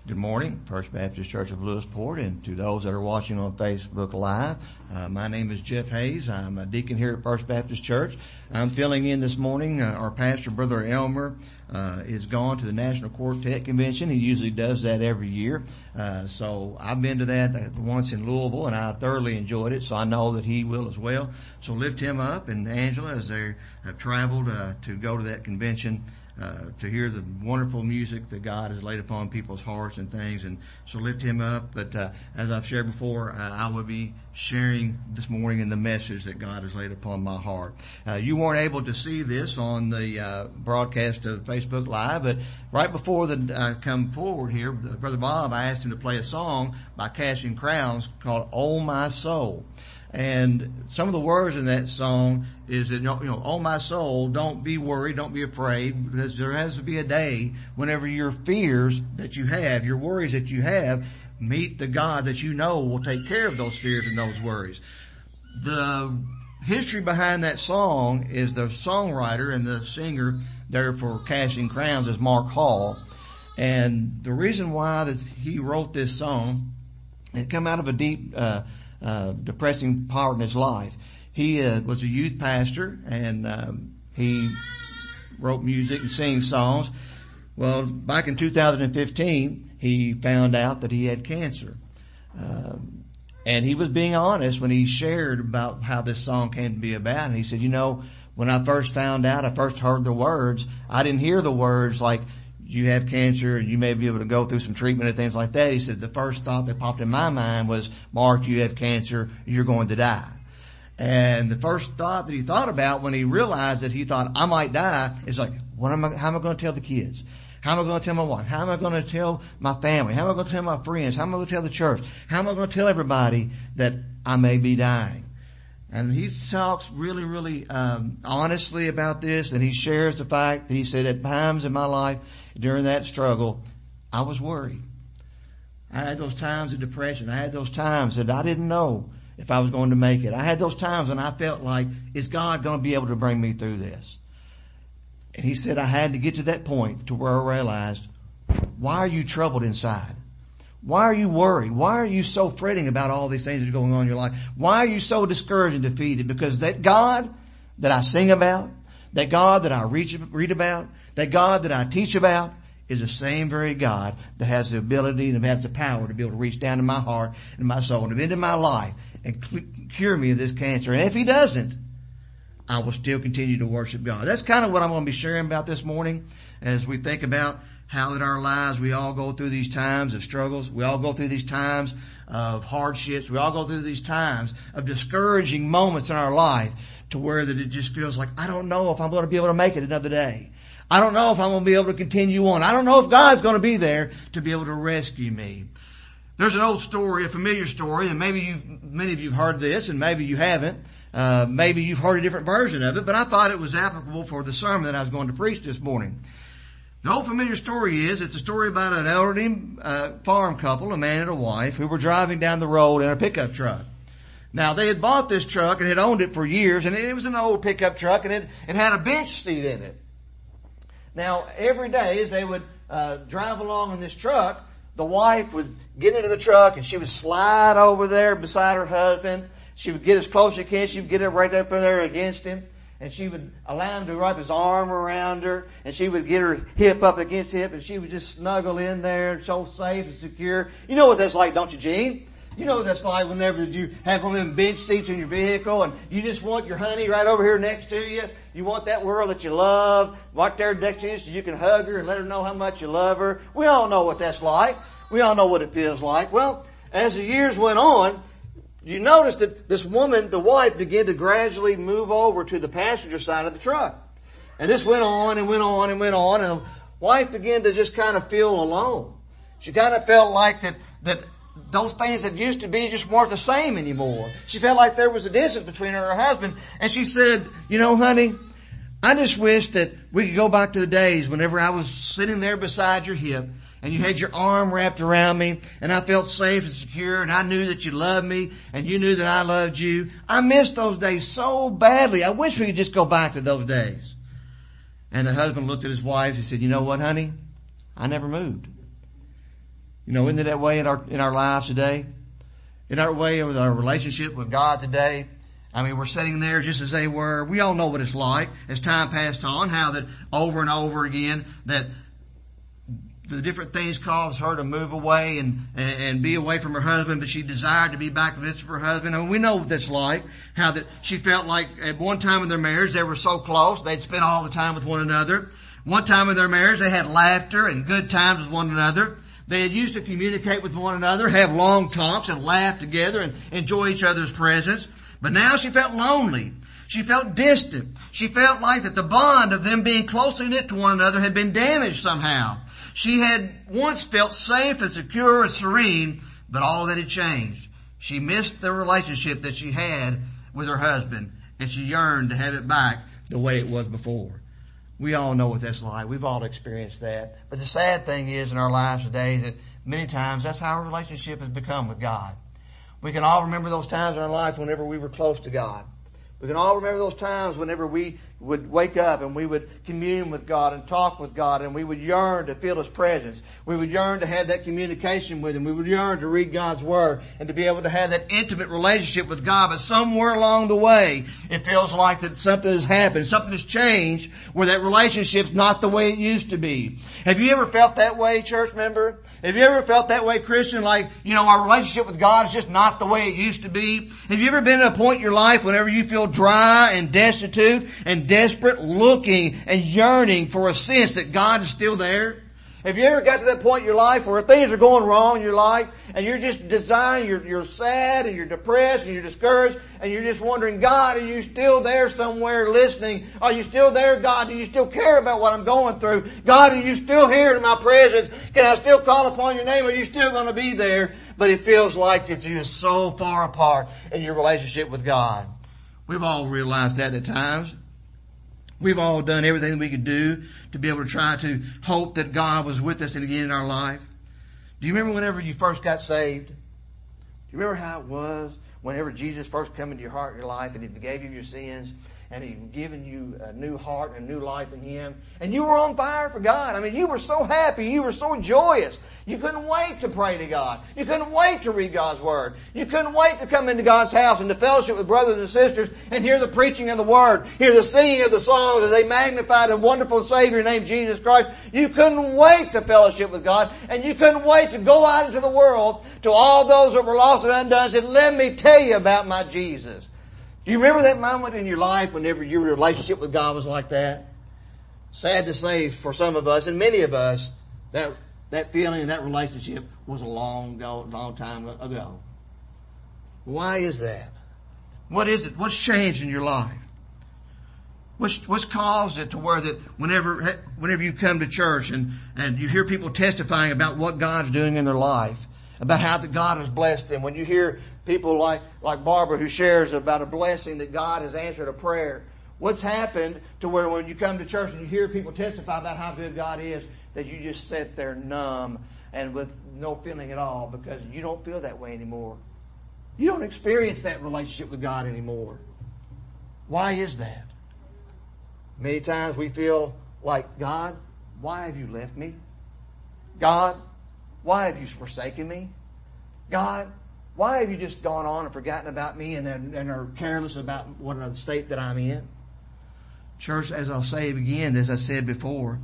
Good morning, First Baptist Church of Lewisport, and to those that are watching on Facebook Live. My name is Jeff Hayes. I'm a deacon here at First Baptist Church. I'm filling in this morning. Our pastor, Brother Elmer, is gone to the National Quartet Convention. He usually does that every year. So I've been to that once in Louisville, and I thoroughly enjoyed it, so I know that he will as well. So lift him up, and Angela, as they have traveled to go to that convention, to hear the wonderful music that God has laid upon people's hearts and things, and so lift him up. But as I've shared before, I will be sharing this morning in the message that God has laid upon my heart. You weren't able to see this on the broadcast of Facebook Live, but right before I come forward here, Brother Bob, I asked him to play a song by Casting Crowns called "Oh My Soul." And some of the words in that song is that, oh my soul, don't be worried, don't be afraid, because there has to be a day whenever your fears that you have, your worries that you have, meet the God that you know will take care of those fears and those worries. The history behind that song is the songwriter and the singer there for Casting Crowns is Mark Hall. And the reason why that he wrote this song, it came out of a deep, depressing part in his life. He was a youth pastor, and he wrote music and sang songs. Well, back in 2015, he found out that he had cancer. And he was being honest when he shared about how this song came to be about. And he said, when I first found out, I first heard the words, I didn't hear the words like, you have cancer and you may be able to go through some treatment and things like that. He said the first thought that popped in my mind was, Mark, you have cancer, you're going to die. And the first thought that he thought about when he realized that he thought, I might die, is like, how am I going to tell the kids? How am I going to tell my wife? How am I going to tell my family? How am I going to tell my friends? How am I going to tell the church? How am I going to tell everybody that I may be dying? And he talks really, really honestly about this, and he shares the fact that he said at times in my life during that struggle, I was worried. I had those times of depression. I had those times that I didn't know if I was going to make it. I had those times when I felt like, is God going to be able to bring me through this? And he said I had to get to that point to where I realized, why are you troubled inside? Why are you worried? Why are you so fretting about all these things that are going on in your life? Why are you so discouraged and defeated? Because that God that I sing about, that God that I read about, that God that I teach about is the same very God that has the ability and has the power to be able to reach down to my heart and my soul and into my life and cure me of this cancer. And if he doesn't, I will still continue to worship God. That's kind of what I'm going to be sharing about this morning as we think about how in our lives we all go through these times of struggles. We all go through these times of hardships. We all go through these times of discouraging moments in our life to where that it just feels like, I don't know if I'm going to be able to make it another day. I don't know if I'm going to be able to continue on. I don't know if God's going to be there to be able to rescue me. There's an old story, a familiar story, and many of you have heard this and maybe you haven't. Maybe you've heard a different version of it, but I thought it was applicable for the sermon that I was going to preach this morning. The old familiar story is, it's a story about an elderly farm couple, a man and a wife, who were driving down the road in a pickup truck. Now, they had bought this truck and had owned it for years, and it was an old pickup truck, and it had a bench seat in it. Now, every day as they would drive along in this truck, the wife would get into the truck, and she would slide over there beside her husband. She would get as close as she can. She would get up right up in there against him. And she would allow him to wrap his arm around her, and she would get her hip up against hip, and she would just snuggle in there, so safe and secure. You know what that's like, don't you, Gene? You know what that's like whenever you have one of them bench seats in your vehicle, and you just want your honey right over here next to you. You want that girl that you love right there next to you so you can hug her and let her know how much you love her. We all know what that's like. We all know what it feels like. Well, as the years went on, you notice that this woman, the wife, began to gradually move over to the passenger side of the truck. And this went on and went on and went on, and the wife began to just kind of feel alone. She kind of felt like that those things that used to be just weren't the same anymore. She felt like there was a distance between her and her husband. And she said, honey, I just wish that we could go back to the days whenever I was sitting there beside your hip and you had your arm wrapped around me and I felt safe and secure and I knew that you loved me and you knew that I loved you. I miss those days so badly. I wish we could just go back to those days. And the husband looked at his wife and said, you know what, honey? I never moved. You know, isn't it that way in our lives today? In our way with our relationship with God today? I mean, we're sitting there just as they were. We all know what it's like as time passed on, how that over and over again that the different things caused her to move away and be away from her husband, but she desired to be back with her husband. I mean, we know what that's like, how that she felt like at one time in their marriage they were so close, they'd spend all the time with one another. One time in their marriage they had laughter and good times with one another. They had used to communicate with one another, have long talks and laugh together and enjoy each other's presence. But now she felt lonely. She felt distant. She felt like that the bond of them being closely knit to one another had been damaged somehow. She had once felt safe and secure and serene, but all that had changed. She missed the relationship that she had with her husband, and she yearned to have it back the way it was before. We all know what that's like. We've all experienced that. But the sad thing is in our lives today that many times that's how our relationship has become with God. We can all remember those times in our life whenever we were close to God. We can all remember those times whenever we would wake up and we would commune with God and talk with God, and we would yearn to feel His presence. We would yearn to have that communication with Him. We would yearn to read God's Word and to be able to have that intimate relationship with God. But somewhere along the way, it feels like that something has happened, something has changed where that relationship's not the way it used to be. Have you ever felt that way, church member? Have you ever felt that way, Christian? Like, our relationship with God is just not the way it used to be. Have you ever been at a point in your life whenever you feel dry and destitute and desperate, looking and yearning for a sense that God is still there? Have you ever got to that point in your life where things are going wrong in your life and you're just desiring, you're sad and you're depressed and you're discouraged and you're just wondering, God, are you still there somewhere listening? Are you still there, God? Do you still care about what I'm going through? God, are you still here in my presence? Can I still call upon your name? Are you still going to be there? But it feels like that you're so far apart in your relationship with God. We've all realized that at times. We've all done everything we could do to be able to try to hope that God was with us again in our life. Do you remember whenever you first got saved? Do you remember how it was whenever Jesus first came into your heart and your life and He forgave you your sins and He'd given you a new heart and a new life in Him? And you were on fire for God. I mean, you were so happy. You were so joyous. You couldn't wait to pray to God. You couldn't wait to read God's Word. You couldn't wait to come into God's house and to fellowship with brothers and sisters and hear the preaching of the Word, hear the singing of the songs as they magnified a wonderful Savior named Jesus Christ. You couldn't wait to fellowship with God, and you couldn't wait to go out into the world to all those that were lost and undone and said, let me tell you about my Jesus. Do you remember that moment in your life whenever your relationship with God was like that? Sad to say for some of us and many of us, that feeling and that relationship was a long time ago. Why is that? What is it? What's changed in your life? What's caused it to where that whenever you come to church and you hear people testifying about what God's doing in their life, about how that God has blessed them, when you hear people like Barbara who shares about a blessing that God has answered a prayer, what's happened to where when you come to church and you hear people testify about how good God is, that you just sit there numb and with no feeling at all because you don't feel that way anymore. You don't experience that relationship with God anymore. Why is that? Many times we feel like, God, why have you left me? God, why have you forsaken me? God, why have you just gone on and forgotten about me and are careless about what the state that I'm in? Church, as I'll say again, as I said before,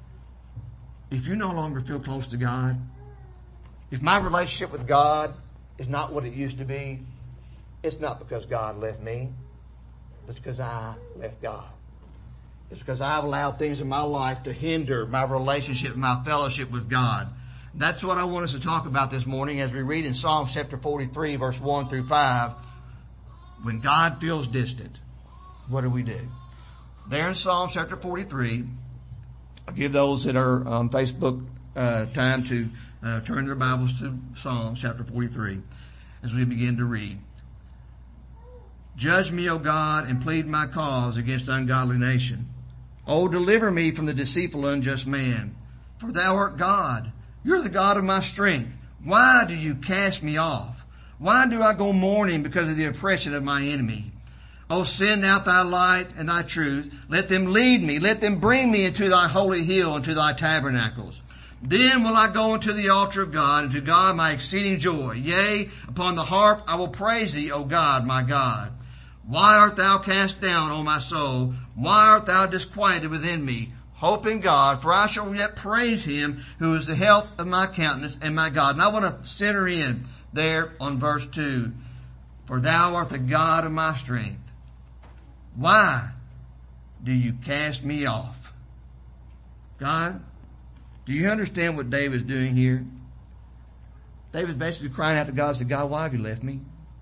if you no longer feel close to God, if my relationship with God is not what it used to be, it's not because God left me. It's because I left God. It's because I've allowed things in my life to hinder my relationship, my fellowship with God. That's what I want us to talk about this morning as we read in Psalms chapter 43, verse 1 through 5. When God feels distant, what do we do? There in Psalms chapter 43, I'll give those that are on Facebook time to turn their Bibles to Psalms chapter 43 as we begin to read. Judge me, O God, and plead my cause against ungodly nation. O deliver me from the deceitful unjust man. For thou art God. You're the God of my strength. Why do you cast me off? Why do I go mourning because of the oppression of my enemy? O send out thy light and thy truth. Let them lead me. Let them bring me into thy holy hill and to thy tabernacles. Then will I go unto the altar of God, and to God my exceeding joy. Yea, upon the harp I will praise thee, O God, my God. Why art thou cast down, O my soul? Why art thou disquieted within me? Hope in God, for I shall yet praise him who is the health of my countenance and my God. And I want to center in there on verse 2. For thou art the God of my strength. Why do you cast me off? God, do you understand what David's doing here? David's basically crying out to God and said, God, why have you left me?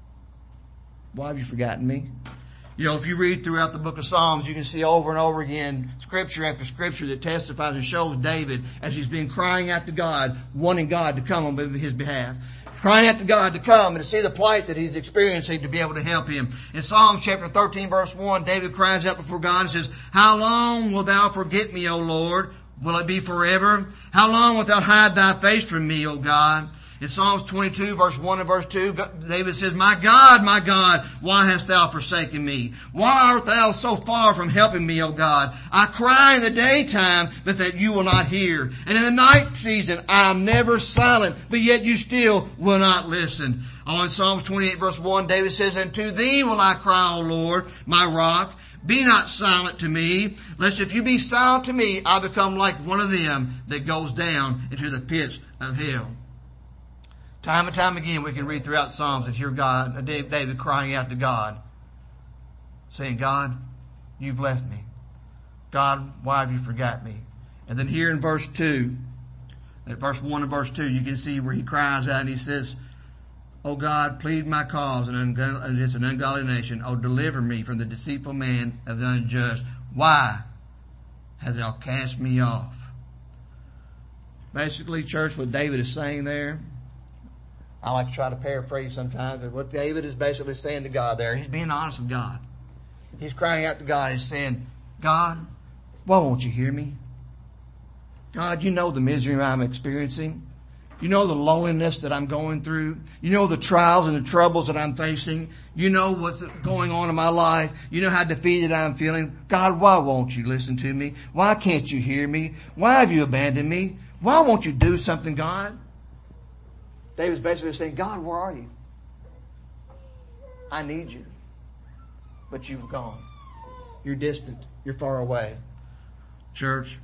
Why have you forgotten me? You know, if you read throughout the book of Psalms, you can see over and over again, scripture after scripture that testifies and shows David as he's been crying out to God, wanting God to come on his behalf. Crying out to God to come and to see the plight that he's experiencing to be able to help him. In Psalms chapter 13 verse 1, David cries out before God and says, How long wilt thou forget me, O Lord? Will it be forever? How long wilt thou hide thy face from me, O God? In Psalms 22 verse 1 and verse 2, David says, my God, why hast thou forsaken me? Why art thou so far from helping me, O God? I cry in the daytime, but that you will not hear. And in the night season, I am never silent, but yet you still will not listen. Oh, in Psalms 28 verse 1, David says, And to thee will I cry, O Lord, my rock. Be not silent to me, lest if you be silent to me, I become like one of them that goes down into the pits of hell. Time and time again, we can read throughout Psalms and hear David crying out to God, saying, God, you've left me. God, why have you forgot me? And then here in verse 2, at verse 1 and verse 2, you can see where he cries out and he says, O God, plead my cause against an ungodly nation. O deliver me from the deceitful man of the unjust. Why hast thou cast me off? Basically, church, what David is saying there, I like to try to paraphrase sometimes, but what David is basically saying to God there, he's being honest with God. He's crying out to God and saying, God, why won't you hear me? God, you know the misery I'm experiencing. You know the loneliness that I'm going through. You know the trials and the troubles that I'm facing. You know what's going on in my life. You know how defeated I'm feeling. God, why won't you listen to me? Why can't you hear me? Why have you abandoned me? Why won't you do something, God? David's basically saying, God, where are you? I need you. But you've gone. You're distant. You're far away. Church,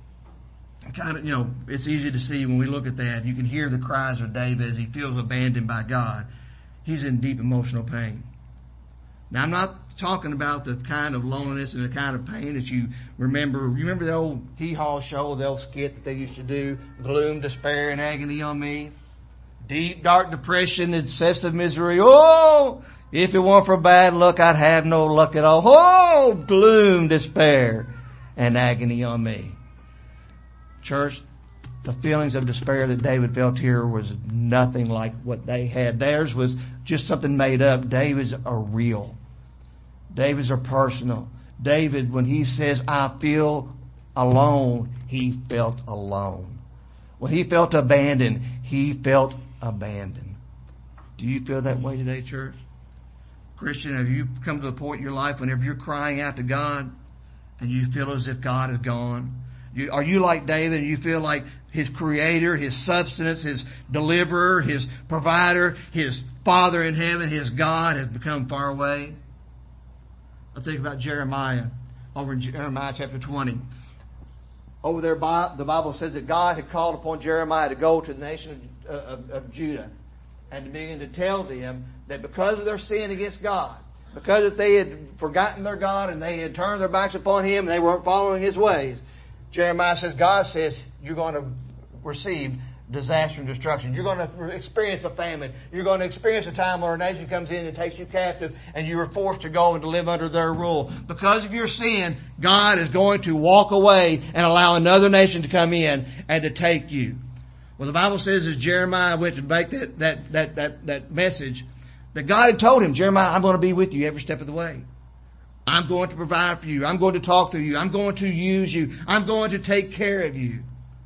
it's easy to see when we look at that. You can hear the cries of David as he feels abandoned by God. He's in deep emotional pain. Now, I'm not talking about the kind of loneliness and the kind of pain that you remember. You remember the old Hee-Haw show, the old skit that they used to do? Gloom, despair, and agony on me. Deep, dark depression, excessive misery. Oh, if it weren't for bad luck, I'd have no luck at all. Oh, gloom, despair, and agony on me. Church, the feelings of despair that David felt here was nothing like what they had. Theirs was just something made up. David's are real. David's are personal. David, when he says, I feel alone, he felt alone. When he felt abandoned, he felt abandoned. Do you feel that way today, church? Christian, have you come to the point in your life whenever you're crying out to God and you feel as if God is gone? Are you like David and you feel like his creator, his substance, his deliverer, his provider, his Father in heaven, his God has become far away? I think about Jeremiah, over in Jeremiah chapter 20. Over there, the Bible says that God had called upon Jeremiah to go to the nation of Judah and to begin to tell them that because of their sin against God, because they had forgotten their God and they had turned their backs upon Him and they weren't following His ways, Jeremiah says, God says, you're going to receive disaster and destruction. You're going to experience a famine. You're going to experience a time where a nation comes in and takes you captive and you are forced to go and to live under their rule. Because of your sin, God is going to walk away and allow another nation to come in and to take you. Well, the Bible says as Jeremiah went to make that message, that God had told him, Jeremiah, I'm going to be with you every step of the way. I'm going to provide for you. I'm going to talk to you. I'm going to use you. I'm going to take care of you.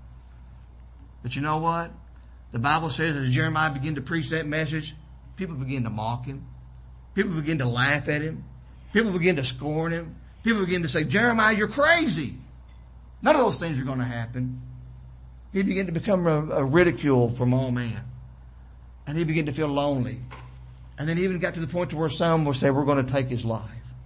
But you know what? The Bible says as Jeremiah began to preach that message, people began to mock him. People began to laugh at him. People began to scorn him. People began to say, Jeremiah, you're crazy. None of those things are going to happen. He began to become a ridicule from all men. And he began to feel lonely. And then he even got to the point to where some will say, we're going to take his life.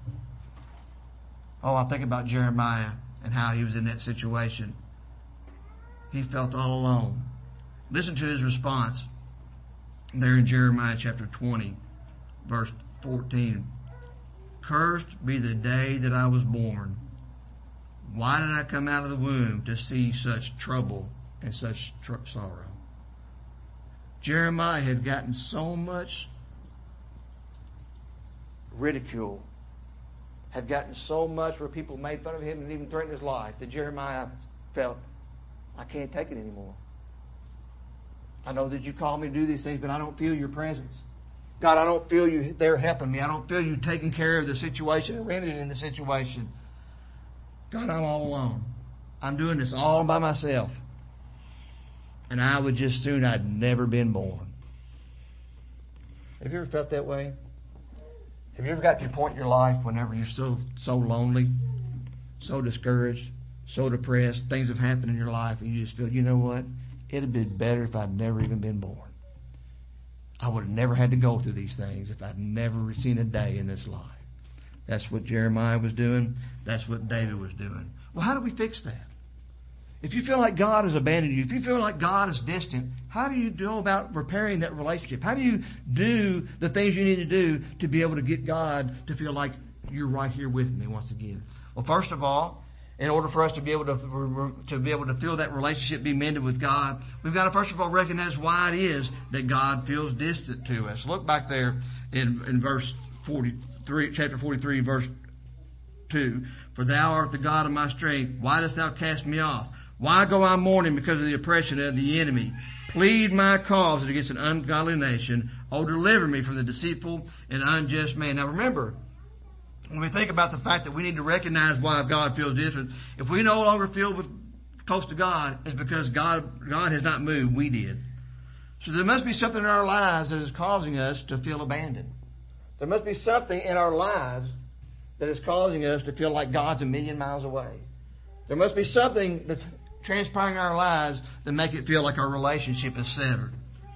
Oh, I think about Jeremiah and how he was in that situation. He felt all alone. Listen to his response there in Jeremiah chapter 20, verse 14. Cursed be the day that I was born. Why did I come out of the womb to see such trouble and such sorrow? Jeremiah had gotten so much ridicule, had gotten so much where people made fun of him and even threatened his life, that Jeremiah felt, I can't take it anymore. I know that you call me to do these things, but I don't feel your presence. God, I don't feel you there helping me. I don't feel you taking care of the situation and remedying the situation. God, I'm all alone. I'm doing this all by myself. And I would just soon I'd never been born. Have you ever felt that way? Have you ever got to a point in your life whenever you're so lonely, so discouraged, so depressed, things have happened in your life and you just feel, you know what? It'd have been better if I'd never even been born. I would have never had to go through these things if I'd never seen a day in this life. That's what Jeremiah was doing. That's what David was doing. Well, how do we fix that? If you feel like God has abandoned you, if you feel like God is distant, how do you go about repairing that relationship? How do you do the things you need to do to be able to get God to feel like you're right here with me once again? Well, first of all, in order for us to be able to feel that relationship be mended with God, we've got to first of all recognize why it is that God feels distant to us. Look back there in verse 43, chapter 43, verse 2. For thou art the God of my strength. Why dost thou cast me off? Why go I mourning because of the oppression of the enemy? Plead my cause against an ungodly nation. Oh, deliver me from the deceitful and unjust man. Now remember, when we think about the fact that we need to recognize why God feels distant, if we no longer feel close to God, it's because God has not moved. We did. So there must be something in our lives that is causing us to feel abandoned. There must be something in our lives that is causing us to feel like God's a million miles away. There must be something that's transpiring in our lives that make it feel like our relationship is severed.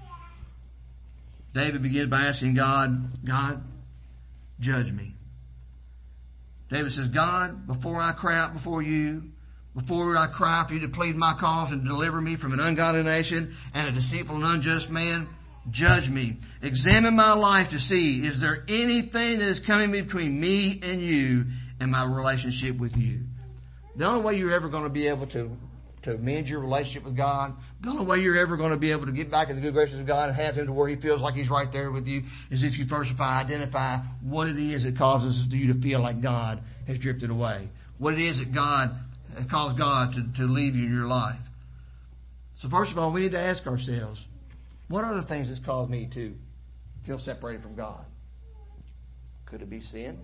David begins by asking God, judge me. David says, God, before I cry out before you, before I cry for you to plead my cause and deliver me from an ungodly nation and a deceitful and unjust man, judge me. Examine my life to see, is there anything that is coming between me and you and my relationship with you? The only way you're ever going to be able to mend your relationship with God, the only way you're ever going to be able to get back in the good graces of God and have Him to where He feels like He's right there with you is if you first of all identify what it is that causes you to feel like God has drifted away. What it is that God has caused God to leave you in your life. So first of all, we need to ask ourselves, what are the things that's caused me to feel separated from God? Could it be sin?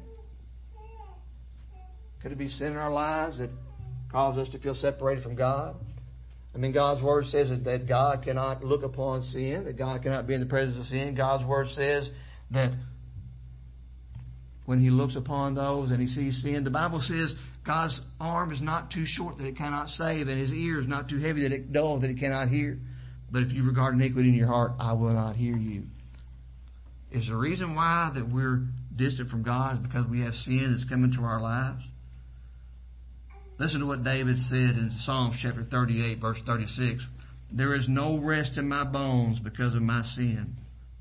Could it be sin in our lives that cause us to feel separated from God? I mean, God's Word says that God cannot look upon sin, that God cannot be in the presence of sin. God's Word says that when He looks upon those and He sees sin, the Bible says God's arm is not too short that it cannot save, and His ear is not too heavy that it dull that it cannot hear. But if you regard iniquity in your heart, I will not hear you. Is the reason why that we're distant from God is because we have sin that's come into our lives? Listen to what David said in Psalms chapter 38, verse 36. There is no rest in my bones because of my sin.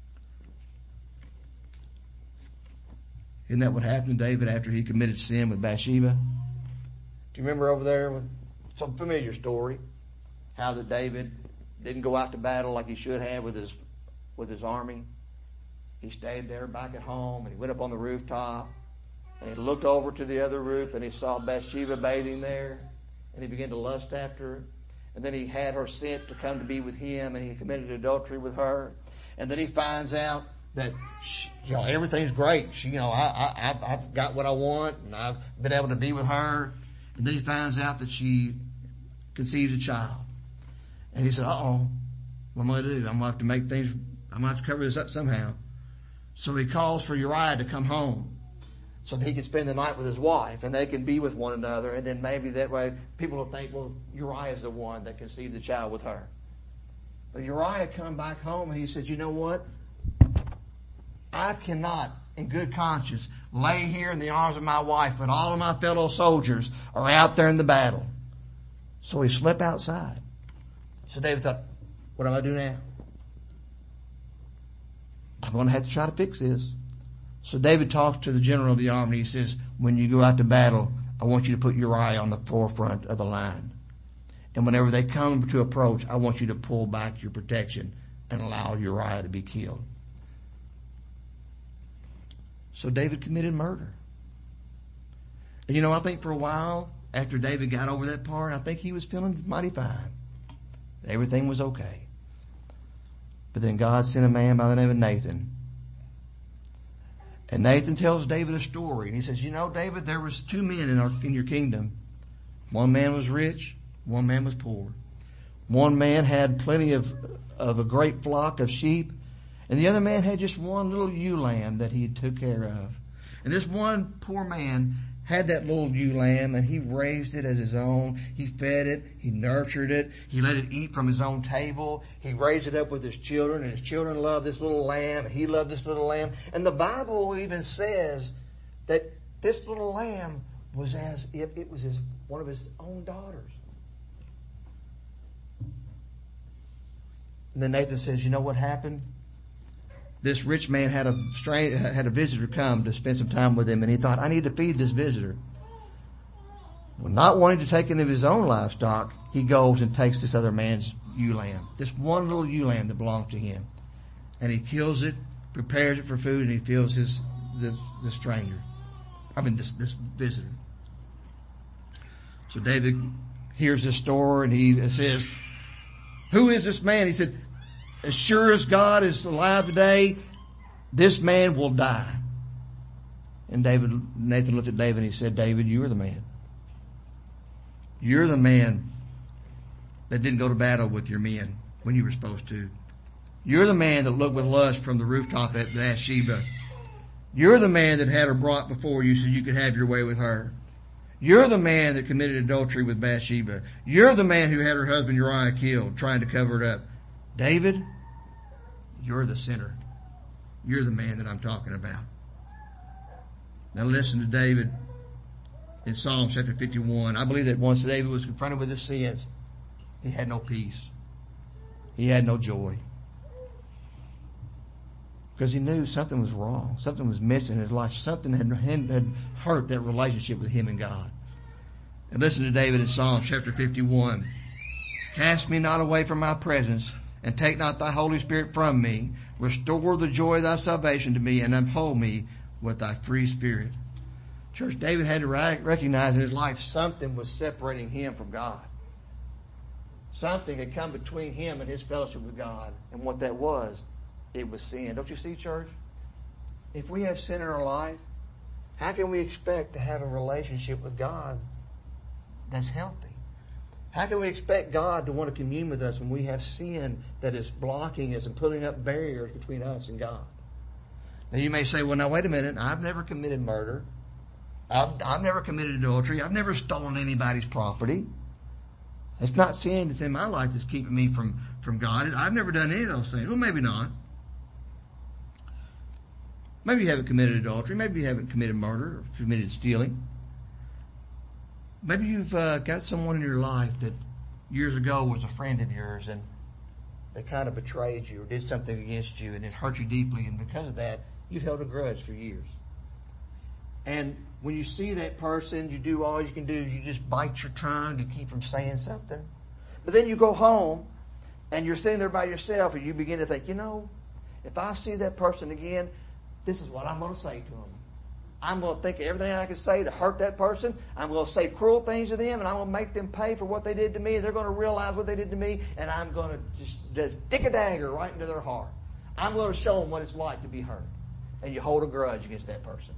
Isn't that what happened to David after he committed sin with Bathsheba? Do you remember over there? Some familiar story. How that David didn't go out to battle like he should have with his army. He stayed there back at home and he went up on the rooftop. And he looked over to the other roof and he saw Bathsheba bathing there. And he began to lust after her. And then he had her sent to come to be with him and he committed adultery with her. And then he finds out that, everything's great. I've got what I want and I've been able to be with her. And then he finds out that she conceives a child. And he said, what am I going to do? I'm going to have to cover this up somehow. So he calls for Uriah to come home. so that he can spend the night with his wife and they can be with one another. And then maybe that way people will think, well, Uriah is the one that conceived the child with her. But Uriah come back home and he said, you know what? I cannot, in good conscience, lay here in the arms of my wife, but all of my fellow soldiers are out there in the battle. So he slept outside. So David thought, what am I do now? I'm going to have to try to fix this. So David talks to the general of the army. He says, when you go out to battle, I want you to put Uriah on the forefront of the line. And whenever they come to approach, I want you to pull back your protection and allow Uriah to be killed. So David committed murder. And you know, I think for a while, after David got over that part, I think he was feeling mighty fine. Everything was okay. But then God sent a man by the name of Nathan. And Nathan tells David a story. And he says, you know, David, there was two men in your kingdom. One man was rich. One man was poor. One man had plenty of a great flock of sheep. And the other man had just one little ewe lamb that he took care of. And this one poor man had that little ewe lamb and he raised it as his own. He fed it. He nurtured it. He let it eat from his own table. He raised it up with his children, and his children loved this little lamb and he loved this little lamb. And the Bible even says that this little lamb was as if it was one of his own daughters. And then Nathan says, you know what happened? This rich man had a visitor come to spend some time with him, and he thought, I need to feed this visitor. Well, not wanting to take any of his own livestock, he goes and takes this other man's ewe lamb, this one little ewe lamb that belonged to him. And he kills it, prepares it for food, and he feeds the stranger. This visitor. So David hears this story, and he says, who is this man? He said, as sure as God is alive today, this man will die. And Nathan looked at David and he said, David, you are the man. You're the man that didn't go to battle with your men when you were supposed to. You're the man that looked with lust from the rooftop at Bathsheba. You're the man that had her brought before you so you could have your way with her. You're the man that committed adultery with Bathsheba. You're the man who had her husband Uriah killed, trying to cover it up. David, you're the sinner. You're the man that I'm talking about. Now listen to David in Psalm chapter 51. I believe that once David was confronted with his sins, he had no peace. He had no joy. Because he knew something was wrong. Something was missing in his life. Something had hurt that relationship with him and God. And listen to David in Psalm chapter 51. Cast me not away from my presence, and take not thy Holy Spirit from me. Restore the joy of thy salvation to me, and uphold me with thy free spirit. Church, David had to recognize in his life something was separating him from God. Something had come between him and his fellowship with God. And what that was, it was sin. Don't you see, church? If we have sin in our life, how can we expect to have a relationship with God that's healthy? How can we expect God to want to commune with us when we have sin that is blocking us and putting up barriers between us and God? Now you may say, well, now wait a minute. I've never committed murder. I've never committed adultery. I've never stolen anybody's property. It's not sin that's in my life that's keeping me from God. I've never done any of those things. Well, maybe not. Maybe you haven't committed adultery. Maybe you haven't committed murder or committed stealing. Maybe you've got someone in your life that years ago was a friend of yours and they kind of betrayed you or did something against you and it hurt you deeply, and because of that, you've held a grudge for years. And when you see that person, you do all you can do. You just bite your tongue to keep from saying something. But then you go home and you're sitting there by yourself and you begin to think, you know, if I see that person again, this is what I'm going to say to them. I'm going to think of everything I can say to hurt that person. I'm going to say cruel things to them, and I'm going to make them pay for what they did to me. They're going to realize what they did to me, and I'm going to just stick a dagger right into their heart. I'm going to show them what it's like to be hurt. And you hold a grudge against that person.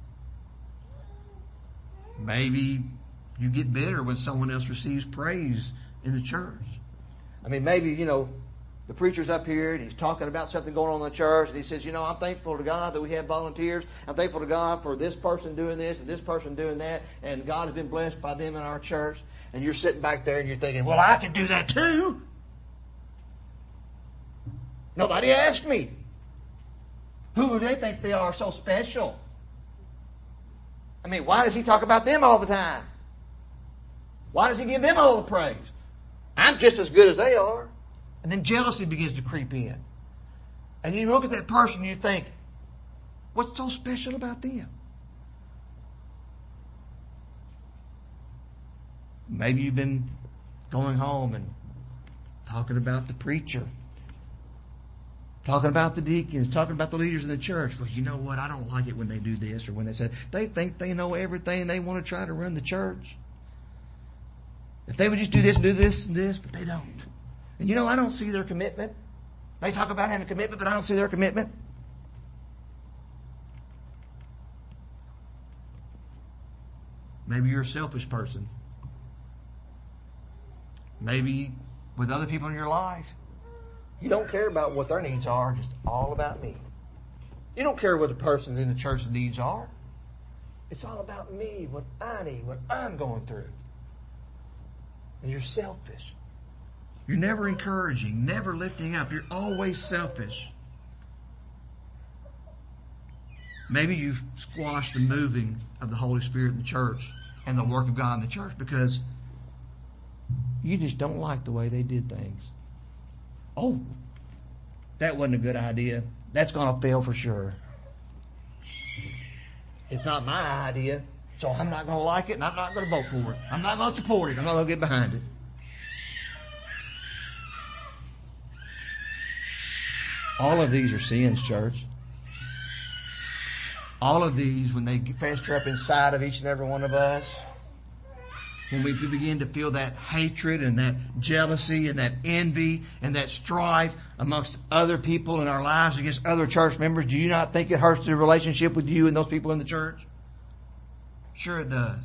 Maybe you get bitter when someone else receives praise in the church. I mean, maybe, you know, The preacher's up here and he's talking about something going on in the church, and he says, I'm thankful to God that we have volunteers. I'm thankful to God for this person doing this and this person doing that, and God has been blessed by them in our church. And you're sitting back there and you're thinking, well, I can do that too. Nobody asked me. Who do they think they are so special? I mean, why does he talk about them all the time? Why does he give them all the praise? I'm just as good as they are. And then jealousy begins to creep in. And you look at that person and you think, what's so special about them? Maybe you've been going home and talking about the preacher, talking about the deacons, talking about the leaders in the church. Well, you know what? I don't like it when they do this, or when they say they think they know everything and they want to try to run the church. If they would just do this and this, but they don't. And I don't see their commitment. They talk about having a commitment, but I don't see their commitment. Maybe you're a selfish person. Maybe with other people in your life, you don't care about what their needs are, just all about me. You don't care what the person in the church's needs are. It's all about me, what I need, what I'm going through. And you're selfish. You're never encouraging, never lifting up. You're always selfish. Maybe you've squashed the moving of the Holy Spirit in the church and the work of God in the church because you just don't like the way they did things. Oh, that wasn't a good idea. That's going to fail for sure. It's not my idea, so I'm not going to like it and I'm not going to vote for it. I'm not going to support it. I'm not going to get behind it. All of these are sins, church. All of these, when they fester up inside of each and every one of us, when we begin to feel that hatred and that jealousy and that envy and that strife amongst other people in our lives against other church members, do you not think it hurts the relationship with you and those people in the church? Sure it does.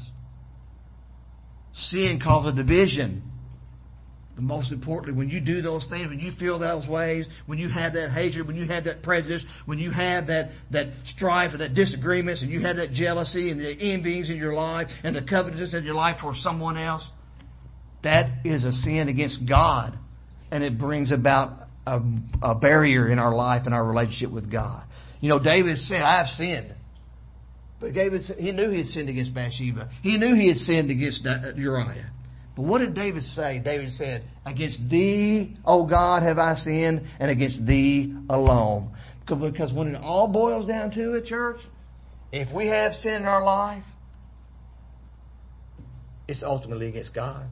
Sin causes division. But most importantly, when you do those things, when you feel those ways, when you have that hatred, when you have that prejudice, when you have that strife and that disagreements, and you have that jealousy and the envyings in your life and the covetousness in your life for someone else, that is a sin against God. And it brings about a barrier in our life and our relationship with God. David said, I have sinned. But David, he knew he had sinned against Bathsheba. He knew he had sinned against Uriah. But what did David say? David said, against thee, O God, have I sinned, and against thee alone. Because when it all boils down to it, church, if we have sin in our life, it's ultimately against God.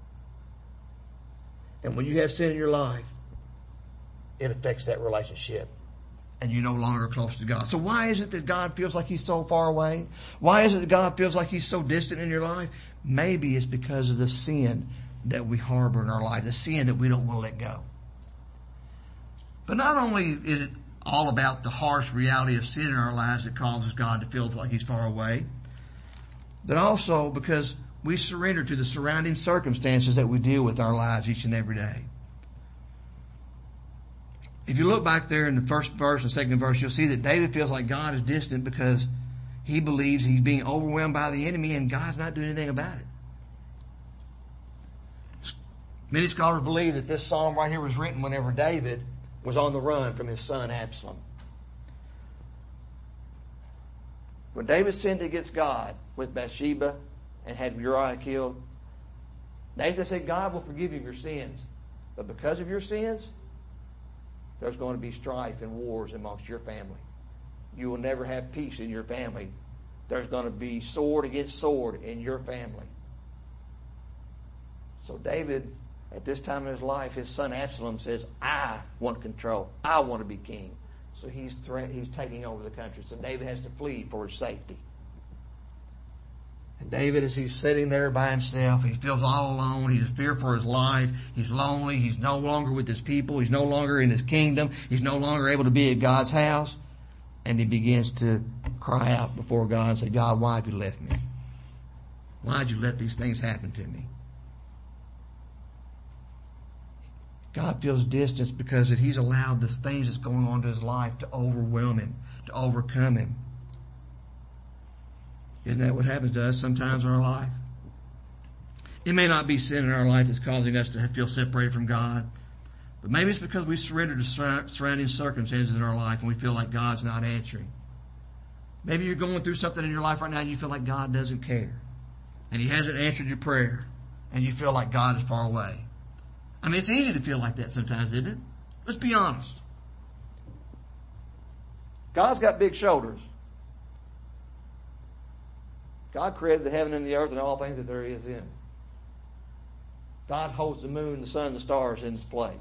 And when you have sin in your life, it affects that relationship. And you're no longer close to God. So why is it that God feels like He's so far away? Why is it that God feels like He's so distant in your life? Maybe it's because of the sin that we harbor in our life, the sin that we don't want to let go. But not only is it all about the harsh reality of sin in our lives that causes God to feel like He's far away, but also because we surrender to the surrounding circumstances that we deal with in our lives each and every day. If you look back there in the first verse and second verse, you'll see that David feels like God is distant because he believes he's being overwhelmed by the enemy and God's not doing anything about it. Many scholars believe that this psalm right here was written whenever David was on the run from his son Absalom. When David sinned against God with Bathsheba and had Uriah killed, Nathan said, God will forgive you your sins. But because of your sins, there's going to be strife and wars amongst your family. You will never have peace in your family. There's going to be sword against sword in your family. So David, at this time in his life, his son Absalom says, I want control. I want to be king. So he's taking over the country. So David has to flee for his safety. And David, as he's sitting there by himself, he feels all alone. He's in fear for his life. He's lonely. He's no longer with his people. He's no longer in his kingdom. He's no longer able to be at God's house. And he begins to cry out before God and say, God, why have you left me? Why did you let these things happen to me? God feels distance because that He's allowed the things that's going on in His life to overwhelm Him, to overcome Him. Isn't that what happens to us sometimes in our life? It may not be sin in our life that's causing us to feel separated from God, but maybe it's because we surrender to surrounding circumstances in our life and we feel like God's not answering. Maybe you're going through something in your life right now and you feel like God doesn't care. And He hasn't answered your prayer. And you feel like God is far away. I mean, it's easy to feel like that sometimes, isn't it? Let's be honest. God's got big shoulders. God created the heaven and the earth and all things that there is in. God holds the moon, the sun, the stars in its place.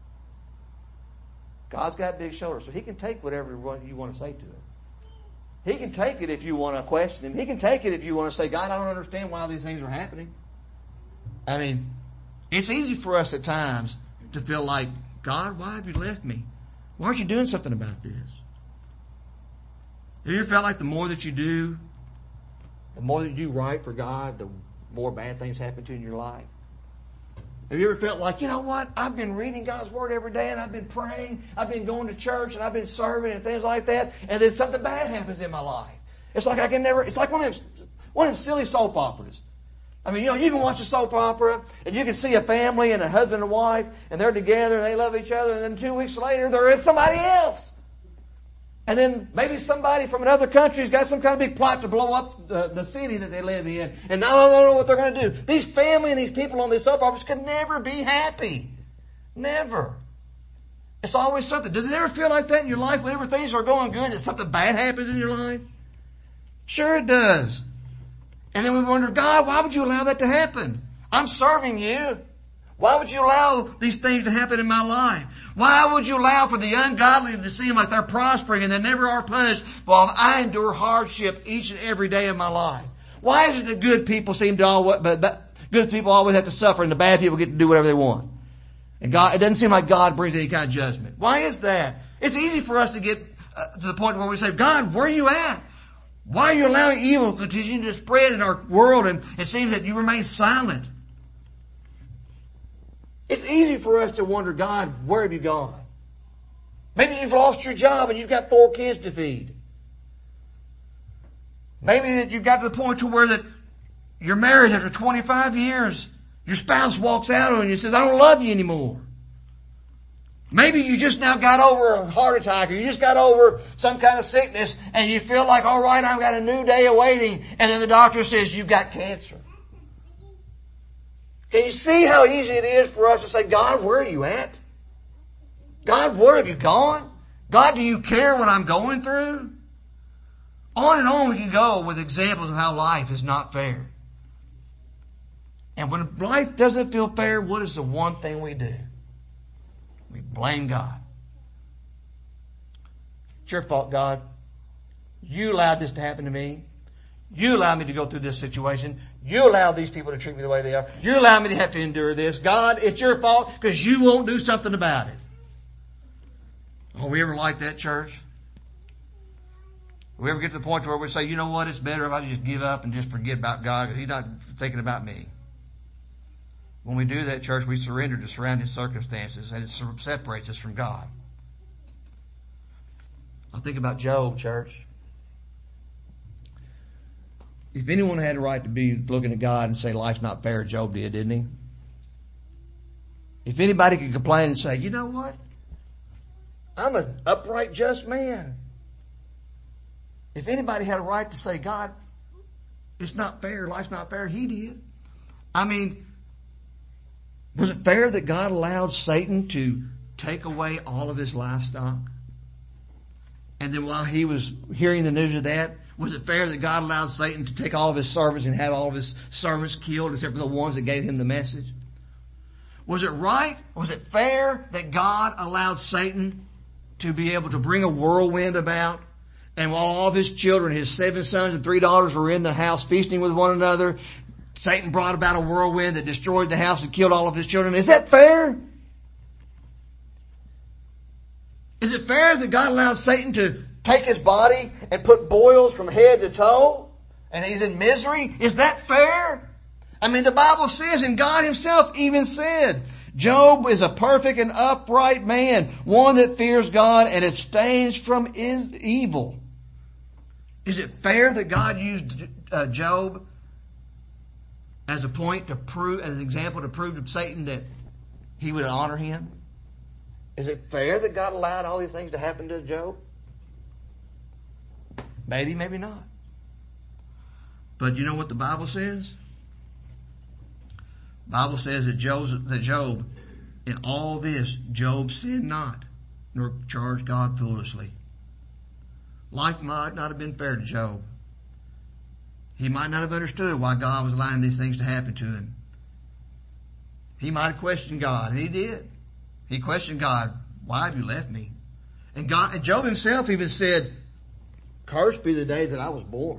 God's got big shoulders, so He can take whatever you want to say to Him. He can take it if you want to question Him. He can take it if you want to say, God, I don't understand why these things are happening. I mean, it's easy for us at times to feel like, God, why have you left me? Why aren't you doing something about this? Have you ever felt like the more that you do right for God, the more bad things happen to you in your life? Have you ever felt like, you know what? I've been reading God's Word every day and I've been praying, I've been going to church and I've been serving and things like that, and then something bad happens in my life. It's like it's like one of them silly soap operas. I mean, you can watch a soap opera and you can see a family and a husband and wife and they're together and they love each other, and then 2 weeks later there is somebody else. And then maybe somebody from another country's got some kind of big plot to blow up the city that they live in. And now they don't know what they're going to do. These family and these people on these soap operas could never be happy. Never. It's always something. Does it ever feel like that in your life whenever things are going good, that something bad happens in your life? Sure it does. And then we wonder, God, why would you allow that to happen? I'm serving you. Why would you allow these things to happen in my life? Why would you allow for the ungodly to seem like they're prospering and they never are punished while I endure hardship each and every day of my life? Why is it that good people good people always have to suffer and the bad people get to do whatever they want? And God, it doesn't seem like God brings any kind of judgment. Why is that? It's easy for us to get to the point where we say, God, where are you at? Why are you allowing evil to continue to spread in our world, and it seems that you remain silent? It's easy for us to wonder, God, where have you gone? Maybe you've lost your job and you've got 4 kids to feed. Maybe that you've got to the point to where that you're married after 25 years. Your spouse walks out on you and says, I don't love you anymore. Maybe you just now got over a heart attack, or you just got over some kind of sickness and you feel like, all right, I've got a new day awaiting, and then the doctor says you've got cancer. Can you see how easy it is for us to say, God, where are you at? God, where have you gone? God, do you care what I'm going through? On and on we can go with examples of how life is not fair. And when life doesn't feel fair, what is the one thing we do? We blame God. It's your fault, God. You allowed this to happen to me. You allowed me to go through this situation. You allowed these people to treat me the way they are. You allowed me to have to endure this. God, it's your fault because you won't do something about it. Are we ever like that, church? We ever get to the point where we say, you know what, it's better if I just give up and just forget about God because He's not thinking about me. When we do that, church, we surrender to surrounding circumstances, and it separates us from God. I think about Job, church. If anyone had a right to be looking at God and say life's not fair, Job did, didn't he? If anybody could complain and say, you know what? I'm an upright, just man. If anybody had a right to say, God, it's not fair, life's not fair, he did. I mean, was it fair that God allowed Satan to take away all of his livestock? And then while he was hearing the news of that, was it fair that God allowed Satan to take all of his servants and have all of his servants killed except for the ones that gave him the message? Was it right? Was it fair that God allowed Satan to be able to bring a whirlwind about? And while all of his children, his 7 sons and 3 daughters were in the house feasting with one another, Satan brought about a whirlwind that destroyed the house and killed all of his children. Is that fair? Is it fair that God allowed Satan to take his body and put boils from head to toe and he's in misery? Is that fair? I mean, the Bible says, and God Himself even said, Job is a perfect and upright man, one that fears God and abstains from evil. Is it fair that God used Job as a point to prove, as an example to prove to Satan that he would honor him? Is it fair that God allowed all these things to happen to Job? Maybe, maybe not. But you know what the Bible says? The Bible says that Job, in all this, Job sinned not, nor charged God foolishly. Life might not have been fair to Job. He might not have understood why God was allowing these things to happen to him. He might have questioned God, and he did. He questioned God, why have you left me? And Job himself even said, cursed be the day that I was born.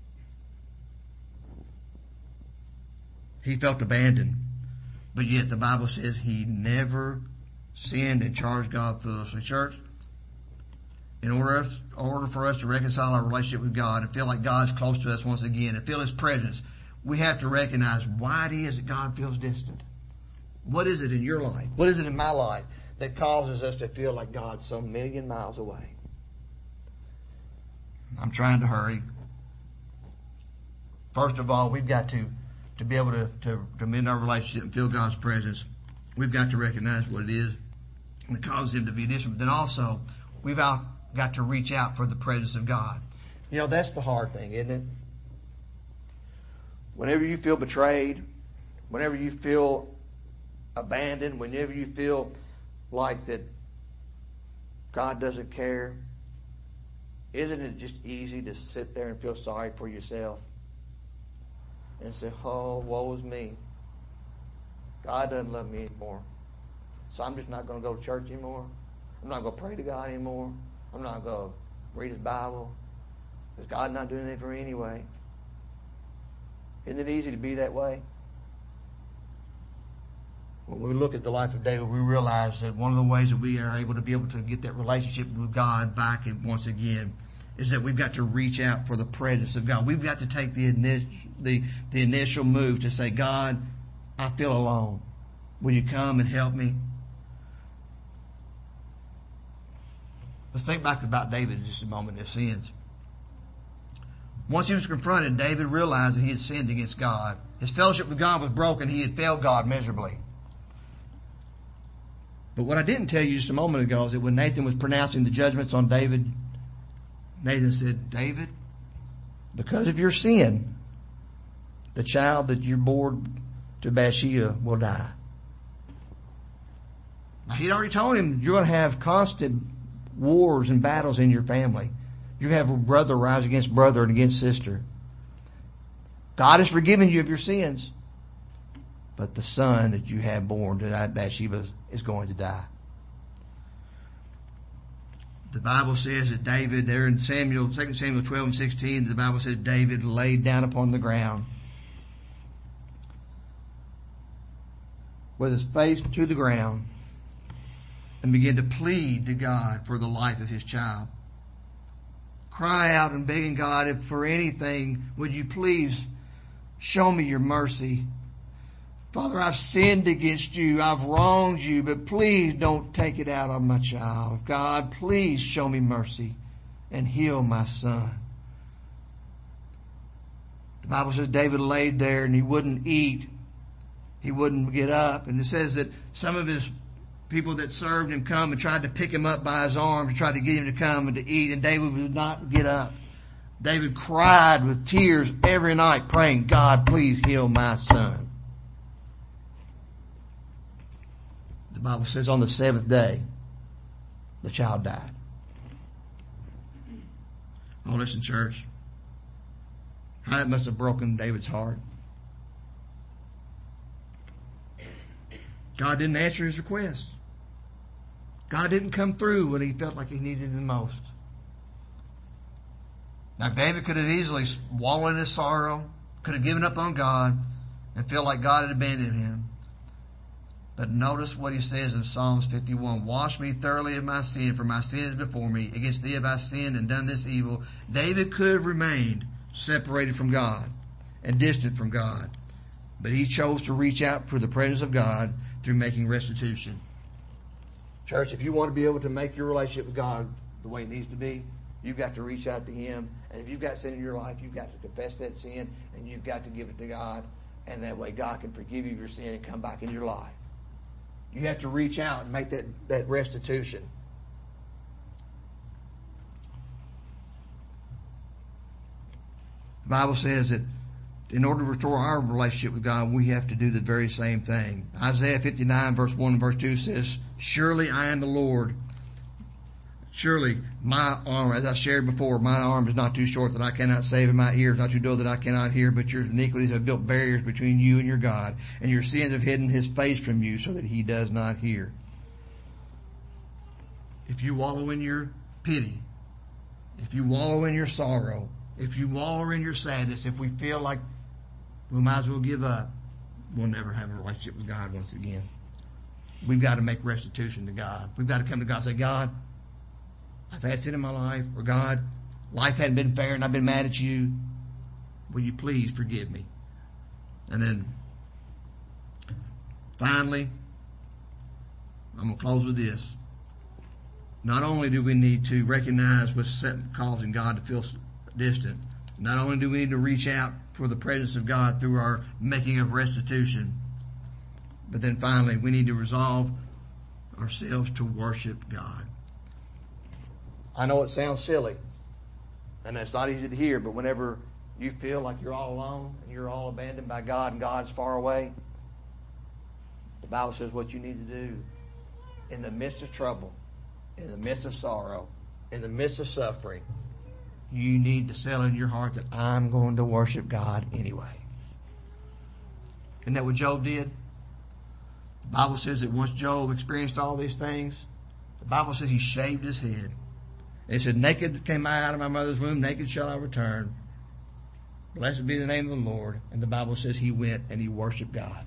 He felt abandoned. But yet the Bible says he never sinned and charged God foolishly. Church, in order for us to reconcile our relationship with God and feel like God's close to us once again and feel His presence, we have to recognize why it is that God feels distant. What is it in your life? What is it in my life that causes us to feel like God's some million miles away? I'm trying to hurry. First of all, we've got to be able to mend our relationship and feel God's presence. We've got to recognize what it is that causes Him to be distant. But then also, we've got to reach out for the presence of God. You know, that's the hard thing, isn't it? Whenever you feel betrayed, whenever you feel abandoned, whenever you feel like that God doesn't care, isn't it just easy to sit there and feel sorry for yourself and say, oh, woe is me. God doesn't love me anymore. So I'm just not going to go to church anymore. I'm not going to pray to God anymore. I'm not going to read His Bible. Because God's not doing anything for me anyway. Isn't it easy to be that way? When we look at the life of David, we realize that one of the ways that we are able to get that relationship with God back once again is that we've got to reach out for the presence of God. We've got to take the initial move to say, God, I feel alone. Will you come and help me? Let's think back about David in just a moment, his sins. Once he was confronted, David realized that he had sinned against God. His fellowship with God was broken. He had failed God miserably. But what I didn't tell you just a moment ago is that when Nathan was pronouncing the judgments on David, Nathan said, David, because of your sin, the child that you bore to Bathsheba will die. Now, he'd already told him you're going to have constant wars and battles in your family. You have a brother rise against brother and against sister. God has forgiven you of your sins. But the son that you have born to Bathsheba is going to die. The Bible says that David, there in 2 Samuel 12 and 16, the Bible says David laid down upon the ground with his face to the ground and began to plead to God for the life of his child. Cry out and begging God, if for anything, would you please show me your mercy. Father, I've sinned against you. I've wronged you, but please don't take it out on my child. God, please show me mercy and heal my son. The Bible says David laid there and he wouldn't eat. He wouldn't get up. And it says that some of his people that served him come and tried to pick him up by his arms and tried to get him to come and to eat, and David would not get up. David cried with tears every night praying, God, please heal my son. The Bible says on the seventh day, the child died. Oh, listen, church. How that must have broken David's heart. God didn't answer his request. God didn't come through when he felt like he needed it the most. Now, David could have easily swallowed his sorrow, could have given up on God, and felt like God had abandoned him. But notice what he says in Psalms 51. Wash me thoroughly of my sin, for my sin is before me. Against thee have I sinned and done this evil. David could have remained separated from God and distant from God. But he chose to reach out for the presence of God, through making restitution. Church, if you want to be able to make your relationship with God the way it needs to be, you've got to reach out to Him. And if you've got sin in your life, you've got to confess that sin, and you've got to give it to God. And that way God can forgive you of your sin and come back into your life. You have to reach out and make that restitution. The Bible says that in order to restore our relationship with God, we have to do the very same thing. Isaiah 59 verse 1 and verse 2 says, "Surely I am the Lord. Surely my arm," as I shared before, "my arm is not too short that I cannot save, and my ear is not too dull that I cannot hear. But your iniquities have built barriers between you and your God, and your sins have hidden His face from you so that He does not hear." If you wallow in your pity, if you wallow in your sorrow, if you wallow in your sadness, if we feel like we might as well give up, we'll never have a relationship with God once again. We've got to make restitution to God. We've got to come to God and say, "God, I've had sin in my life," or "God, life hadn't been fair and I've been mad at you. Will you please forgive me?" And then finally, I'm going to close with this. Not only do we need to recognize what's causing God to feel distant, not only do we need to reach out for the presence of God through our making of restitution, but then finally we need to resolve ourselves to worship God. I know it sounds silly, and it's not easy to hear, but whenever you feel like you're all alone and you're all abandoned by God and God's far away, the Bible says what you need to do in the midst of trouble, in the midst of sorrow, in the midst of suffering, you need to settle in your heart that I'm going to worship God anyway. Isn't that what Job did? The Bible says that once Job experienced all these things, the Bible says he shaved his head. And he said, "Naked came I out of my mother's womb, naked shall I return. Blessed be the name of the Lord." And the Bible says he went and he worshiped God.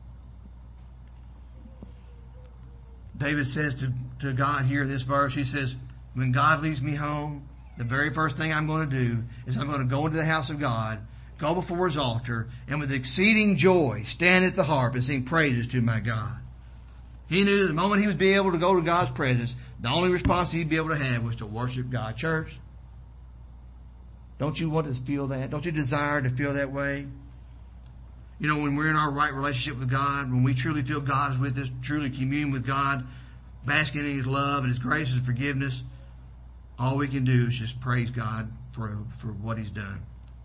David says to God here in this verse, he says, "When God leads me home, the very first thing I'm going to do is I'm going to go into the house of God, go before His altar, and with exceeding joy stand at the harp and sing praises to my God." He knew the moment he would be able to go to God's presence, the only response he'd be able to have was to worship God. Church, don't you want to feel that? Don't you desire to feel that way? You know, when we're in our right relationship with God, when we truly feel God is with us, truly commune with God, basking in His love and His grace and forgiveness, all we can do is just praise God for what He's done.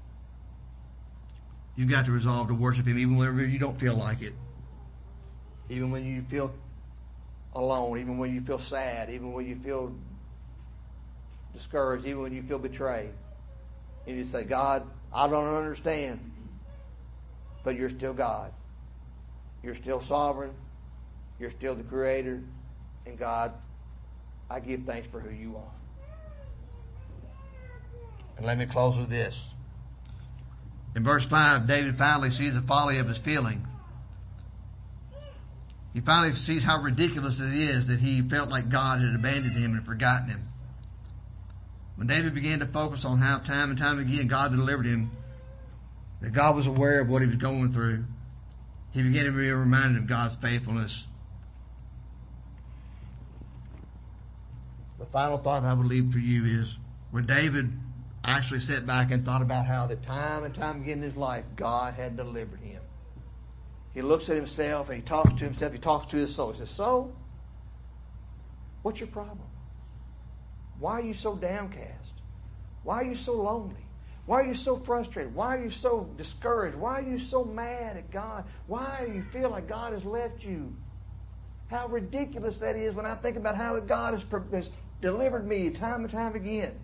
You've got to resolve to worship Him even whenever you don't feel like it. Even when you feel alone, even when you feel sad, even when you feel discouraged, even when you feel betrayed. You just say, "God, I don't understand, but you're still God. You're still sovereign. You're still the Creator. And God, I give thanks for who you are." And let me close with this. In verse 5, David finally sees the folly of his feeling. He finally sees how ridiculous it is that he felt like God had abandoned him and forgotten him. When David began to focus on how time and time again God delivered him, that God was aware of what he was going through, he began to be reminded of God's faithfulness. The final thought I would leave for you is when David actually sat back and thought about how that time and time again in his life God had delivered him. He looks at himself and he talks to himself, he talks to his soul. He says, "So, what's your problem? Why are you so downcast? Why are you so lonely? Why are you so frustrated? Why are you so discouraged? Why are you so mad at God? Why do you feel like God has left you? How ridiculous that is when I think about how God has delivered me time and time again."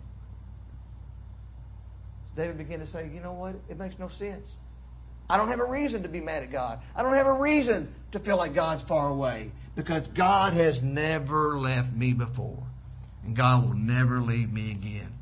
David began to say, "You know what? It makes no sense. I don't have a reason to be mad at God. I don't have a reason to feel like God's far away, because God has never left me before, and God will never leave me again."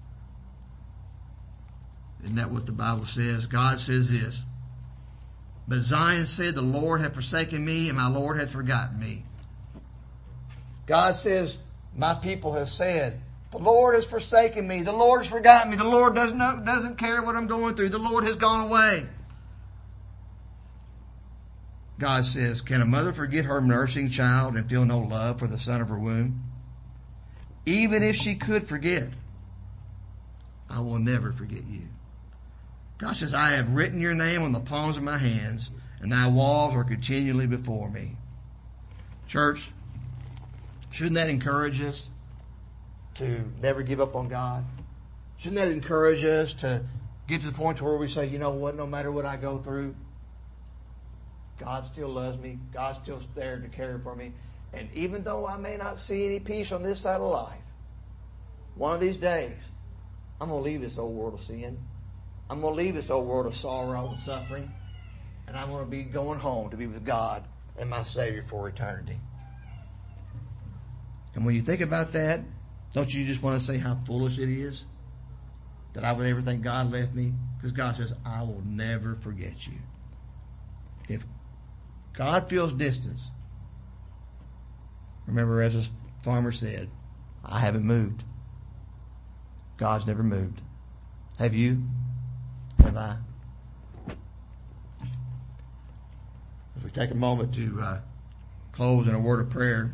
Isn't that what the Bible says? God says this, "But Zion said, the Lord hath forsaken me, and my Lord hath forgotten me." God says, my people have said, "The Lord has forsaken me. The Lord has forgotten me. The Lord doesn't care what I'm going through. The Lord has gone away." God says, can a mother forget her nursing child and feel no love for the son of her womb? Even if she could forget, I will never forget you. God says, I have written your name on the palms of my hands, and thy walls are continually before me. Church, shouldn't that encourage us to never give up on God? Shouldn't that encourage us to get to the point where we say, you know what, no matter what I go through, God still loves me. God's still there to care for me. And even though I may not see any peace on this side of life, one of these days, I'm going to leave this old world of sin. I'm going to leave this old world of sorrow and suffering. And I'm going to be going home to be with God and my Savior for eternity. And when you think about that, don't you just want to say how foolish it is that I would ever think God left me? Because God says, I will never forget you. If God feels distance, remember as a farmer said, I haven't moved. God's never moved. Have you? Have I? If we take a moment to close in a word of prayer.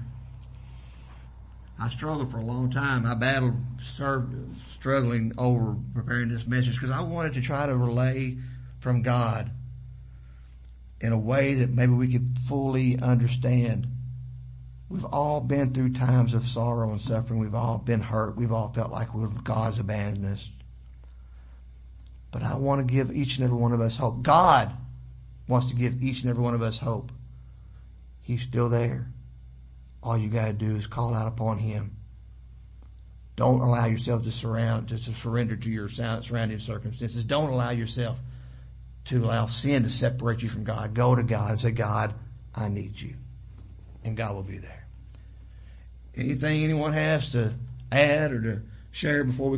I struggled for a long time. I battled, struggling over preparing this message because I wanted to try to relay from God in a way that maybe we could fully understand. We've all been through times of sorrow and suffering. We've all been hurt. We've all felt like God's abandoned us. But I want to give each and every one of us hope. God wants to give each and every one of us hope. He's still there. All you got to do is call out upon Him. Don't allow yourself to surrender to your surrounding circumstances. Don't allow yourself to allow sin to separate you from God. Go to God and say, God, I need you. And God will be there. Anything anyone has to add or to share before we